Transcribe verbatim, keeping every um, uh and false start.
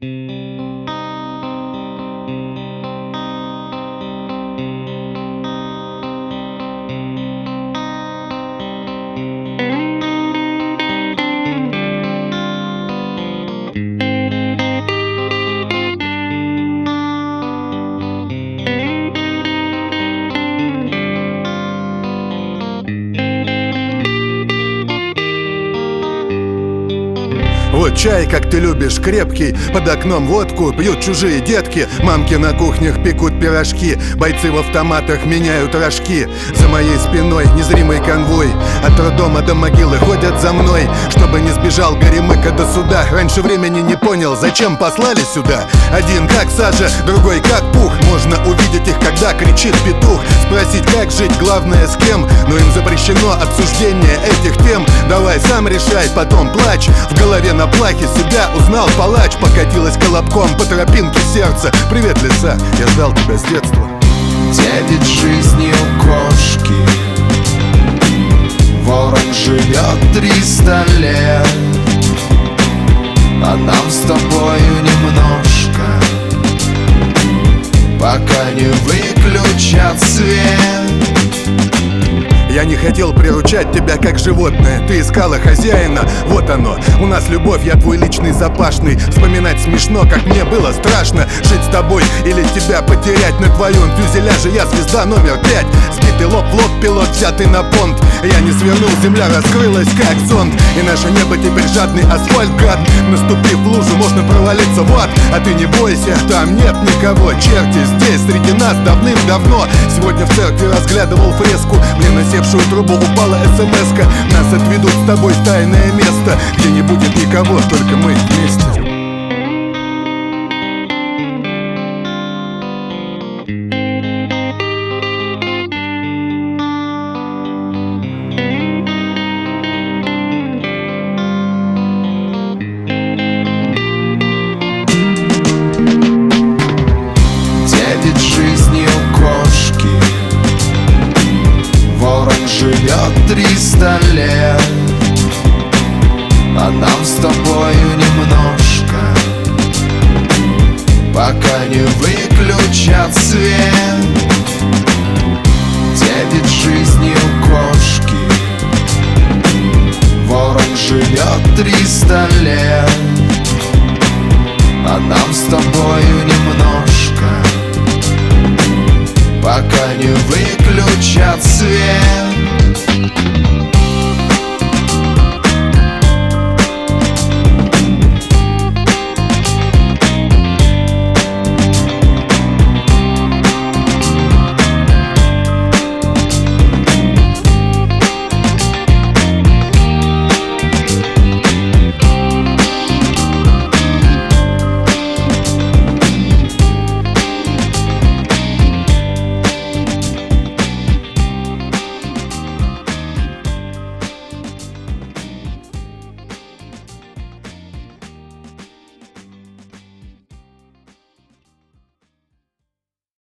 Вот чай, как ты любишь, крепкий. Под окном водку пьют чужие детки. Мамки на кухнях пекут пирожки. Бойцы в автоматах меняют рожки. За моей спиной незримый конвой. От роддома до могилы ходят за мной. Чтобы не сбежал Горемыка до суда. Раньше времени не понял, зачем послали сюда. Один как сажа, другой как пух. Можно увидеть их, когда кричит петух. Спросить, как жить, главное с кем. Но им запрещено обсуждение этих тем. Давай сам решай, потом плачь. В голове на плахе себя узнал палач. Покатилась колобком по тропинке сердца. Привет, лиса, я ждал тебя с детства. Девять жизней у кошки. Ворон живет триста лет, а нам с тобою немножко, пока не выключат свет. Я не хотел приручать тебя как животное. Ты искала хозяина, вот оно. У нас любовь, я твой личный запашный. Вспоминать смешно, как мне было страшно жить с тобой или тебя потерять. На твоем фюзеляже я звезда номер пять. Сбитый лоб в лоб, пилот взятый на понт. Я не свернул, земля раскрылась как зонт. И наше небо теперь жадный асфальт, гад. Наступив в лужу, можно провалиться в ад. А ты не бойся, там нет никого. Черти здесь, среди нас давным-давно. Сегодня в церкви разглядывал фреску. Мне на севшую трубу упала смс-ка. Нас отведут с тобой в тайное место, где не будет никого, только мы вместе.